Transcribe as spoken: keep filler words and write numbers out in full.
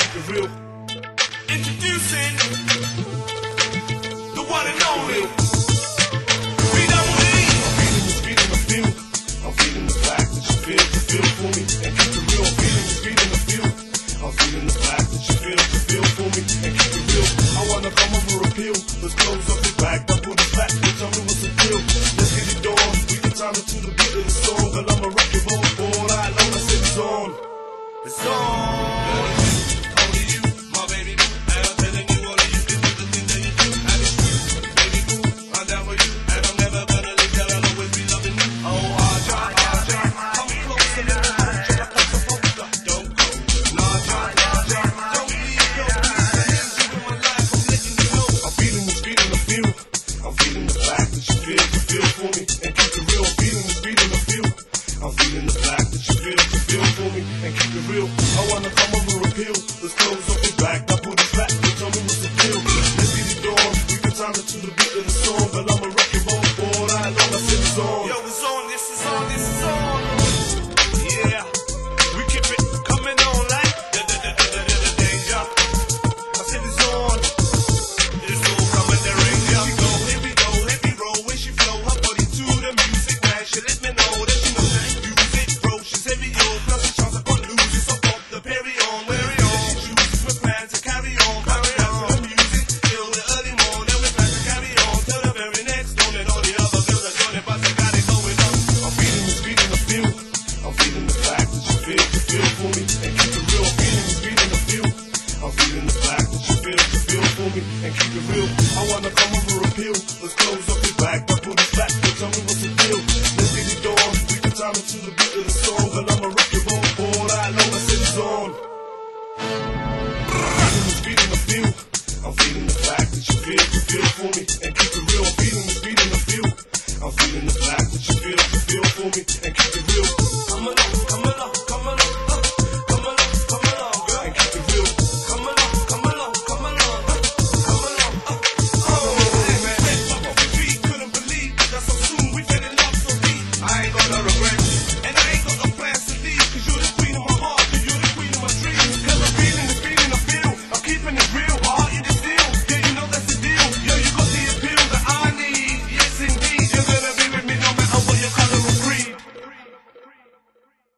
keep it real. Introducing the one and only Freedom Lee. I'm feeling the speed in the feel. I'm feeling the fact that you feel, you feel for me and keep it real. I'm feeling the speed in the feel. I'm feeling the fact that you feel, you feel for me and keep it real. I wanna come over a pill. Let's close up the back, my booty's back, bitch, tell me what's the deal. Let's get it on. We can time it to the beat of the song, but I'ma rock your boat all night long. I said it's on. It's on. Only you, my baby boo. And I'm telling you all of you can do the thing that you do. And it's true, baby boo. I'm down for you, and I'm never gonna leave you. I'll always be loving you. Oh, I'll try, I'll try. Come close a little more, just like I'm supposed to. Don't go. Nah, try, nah, try. Don't leave your peace. You in my life, I'm letting you know. I'm feeling the speed in the feel. I'm feeling the fact that you feel, you feel for me and keep it real. I'm feeling the speed in the feel. I'm feeling the fact that you feel, you feel for me and keep it real. I wanna come over a pill. Let's close up the back. That booty's back. Tell me what's the deal. Let's get it on. We can time it to the beat of the song, but I'ma rock your boat all night long. I said it's on. Yo, it's on. This is on. This is on. Yeah, we keep it coming on like da da da da da da da danger. I said it's on. It's all coming the rain. Here we go. Here we go. Here we roll. When she flow her body to the music, man, she let me know that she knows that music, bro. She's heavy on. Plus she chance I can't lose it. So pop the Perry on. Where it on? She chooses with plans to carry on. Carry on the music till the early morning. We plan to carry on till the very next dawn. And all the other girls are joining, but they got it going on. I'm feeling the speed in the feel. I'm feeling the fact that you feel, you feel for me and keep it real. I'm feeling the speed in the feel. I'm feeling the fact that you feel, you feel for me and keep it real. I wanna come over a pill. Let's close up the back. My booty's back. Tell me what's the deal. Let's get it on. We can time it to the beat of the song, but I'ma rock your boat all night long. I said it's on. I'm feeling the speed in the feel. I'm feeling the fact that you feel, you feel for me and keep it real. I'm feeling the speed in the feel. I'm feeling the fact that you feel, you feel for me and keep it real.